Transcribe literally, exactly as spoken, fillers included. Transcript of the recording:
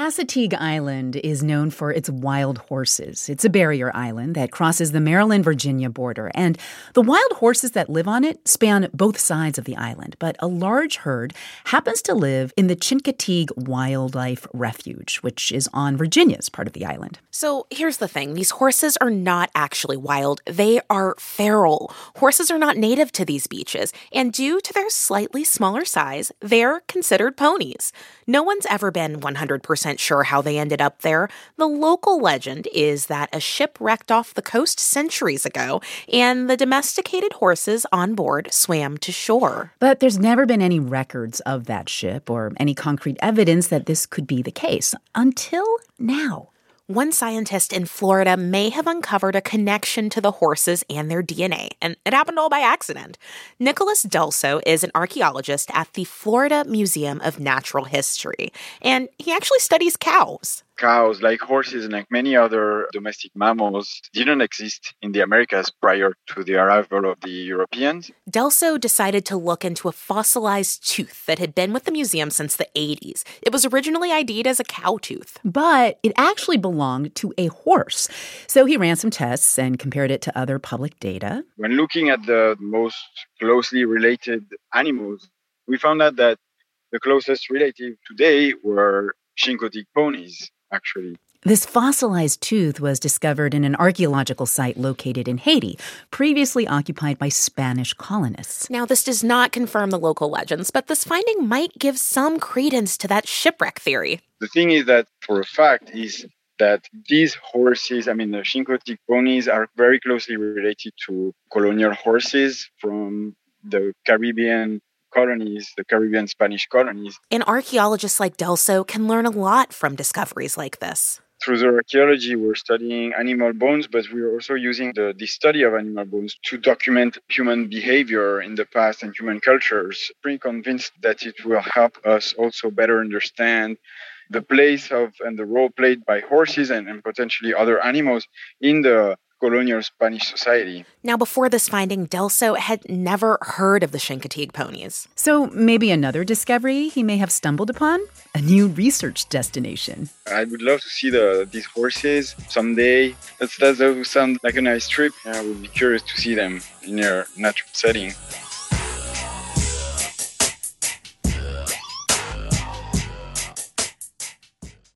Passateague Island is known for its wild horses. It's a barrier island that crosses the Maryland-Virginia border, and the wild horses that live on it span both sides of the island. But a large herd happens to live in the Chincoteague Wildlife Refuge, which is on Virginia's part of the island. So here's the thing. These horses are not actually wild. They are feral. Horses are not native to these beaches, and due to their slightly smaller size, they're considered ponies. No one's ever been one hundred percent sure how they ended up there. The local legend is that a ship wrecked off the coast centuries ago, and the domesticated horses on board swam to shore. But there's never been any records of that ship or any concrete evidence that this could be the case until now. One scientist in Florida may have uncovered a connection to the horses and their D N A, and it happened all by accident. Nicholas Delso is an archaeologist at the Florida Museum of Natural History, and he actually studies cows. Cows, like horses and like many other domestic mammals, didn't exist in the Americas prior to the arrival of the Europeans. Delso decided to look into a fossilized tooth that had been with the museum since the eighties. It was originally I D'd as a cow tooth. But it actually belonged to a horse. So he ran some tests and compared it to other public data. When looking at the most closely related animals, we found out that the closest relative today were Chincoteague ponies. Actually. This fossilized tooth was discovered in an archaeological site located in Haiti, previously occupied by Spanish colonists. Now, this does not confirm the local legends, but this finding might give some credence to that shipwreck theory. The thing is that, for a fact, is that these horses, I mean, the Chincoteague ponies, are very closely related to colonial horses from the Caribbean colonies, the Caribbean Spanish colonies. And archaeologists like Delso can learn a lot from discoveries like this. Through the archaeology, we're studying animal bones, but we're also using the, the study of animal bones to document human behavior in the past and human cultures. Pretty convinced that it will help us also better understand the place of and the role played by horses and, and potentially other animals in the colonial Spanish society. Now, before this finding, Delso had never heard of the Chincoteague ponies. So maybe another discovery he may have stumbled upon? A new research destination. I would love to see the these horses someday. That's, that would sound like a nice trip. I would be curious to see them in their natural setting.